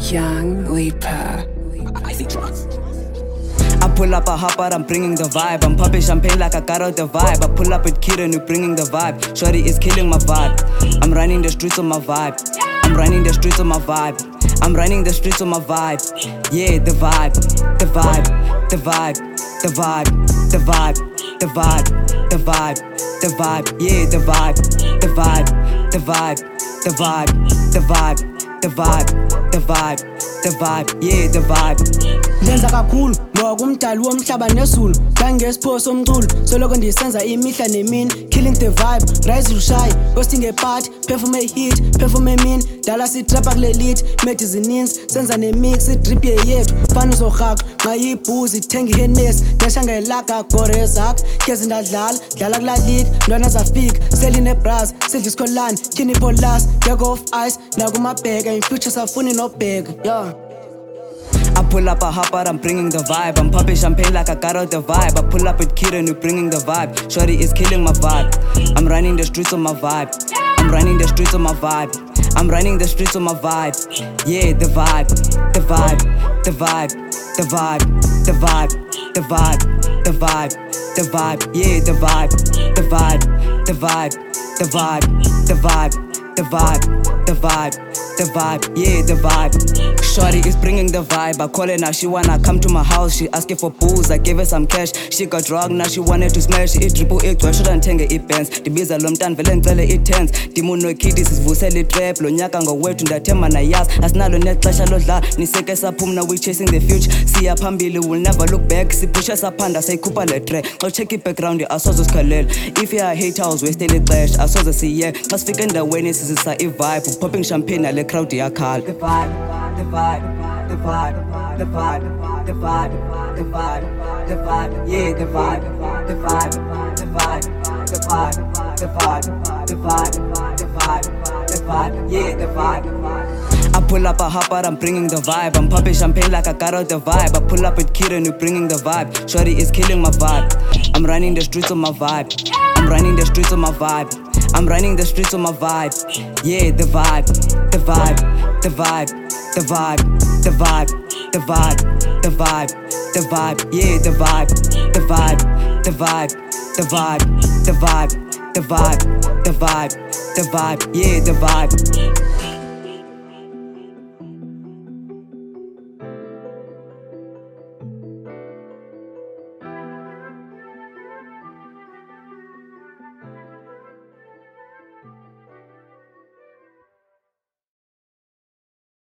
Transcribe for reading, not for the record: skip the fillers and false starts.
Young Leaper. I see drugs. I pull up, I hop out, I'm bringing the vibe. I'm popping champagne like I got out the vibe. I pull up with Kieran, you bringing the vibe. Shorty is killing my vibe. I'm running the streets on my vibe. I'm running the streets on my vibe. I'm running the streets on my vibe. Yeah, the vibe, the vibe, the vibe, the vibe, the vibe, the vibe, the vibe, the vibe. Yeah, the vibe, the vibe, the vibe, the vibe, the vibe, the vibe, the vibe, the vibe. Yeah, the vibe. Lenza kakhulu ngoba kumdali womhlaba nezulu ngangesipho somculo soloko ndisenza imihla nemini killing the vibe rise rushayi hosting a party perform a hit perform a mean dala sitrapha kule lead made zininzi senza nemix idrip yethu fana uzohaka nxa yibhuzi ithenga ihenesi ndashanga ilaga gore zakhe kezi ndadlala dlala kula lead ntwana zafika selinebras sediscolane kinipolas back off ice nakumabheka in future safuni nobheka yeah. I pull up, I hop out, I'm bringing the vibe. I'm popping champagne like I got out the vibe. I pull up with Kieran, you bringing the vibe. Shorty is killing my vibe. I'm running the streets on my vibe. I'm running the streets on my vibe. I'm running the streets on my vibe. Yeah, the vibe, the vibe, the vibe, the vibe, the vibe, the vibe, the vibe, the vibe. Yeah, the vibe, the vibe, the vibe, the vibe, the vibe, the vibe, the vibe, the vibe. Yeah, the vibe. Shorty is bringing the vibe. I call her now, she wanna come to my house. She asking for booze, I gave her some cash. She got drunk, now she wanted to smash. Triple X, shouldn't tenge i-bands. Ndibiza lo mntana vele ngicele i-tens. Ndimuno kidi sivusela i-trap. Lo nyaka ngowethu ndathemba nayazi. Asinalo nexesha lodlala. Niseke saphumna, we chasing the future. Siya phambili, we'll never look back. Siphusha saphanda, sayikhupha le track. Xa check i-background, asoze sikhalela. If you're a hater, wasting ixesha. Asoze siye. Xa sifika endaweni sizisa i-vibe. Popping champagne nale crowd yakhala. The vibe, the vibe, the vibe, the vibe, the vibe, the vibe, the vibe, yeah, the vibe, the vibe, the vibe, the vibe, the vibe, the vibe, the vibe, the vibe, yeah, the vibe. I pull up, I hop out, I'm bringing the vibe. I'm popping champagne like I got out the vibe. I pull up with Kieran, you bringing the vibe. Shorty is killing my vibe. I'm running the streets on my vibe. I'm running the streets on my vibe. I'm running the streets on my vibe. Yeah, the vibe, the vibe, the vibe, the vibe, the vibe, the vibe, the vibe, the vibe. Yeah, the vibe, the vibe, the vibe, the vibe, the vibe, the vibe, the vibe, the vibe. Yeah, the vibe.